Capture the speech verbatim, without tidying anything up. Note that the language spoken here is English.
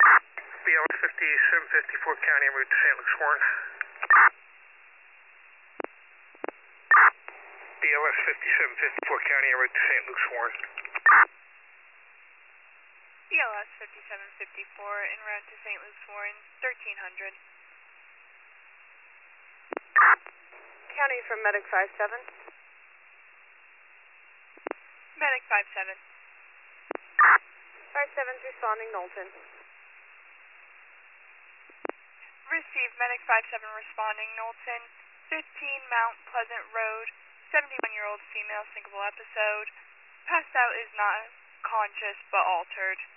B L S fifty-seven fifty-four County en route to Saint Luke's Warren. B L S fifty-seven fifty-four County en route to Saint Luke's Warren. B L S fifty-seven fifty-four en route to Saint Luke's Warren, thirteen hundred. County from Medic five seven. Medic five seven. five seven's responding, Knowlton. Received, Medic five seven responding, Knowlton, fifteen Mount Pleasant Road, seventy-one-year-old female, syncopal episode. Passed out, is not conscious but altered.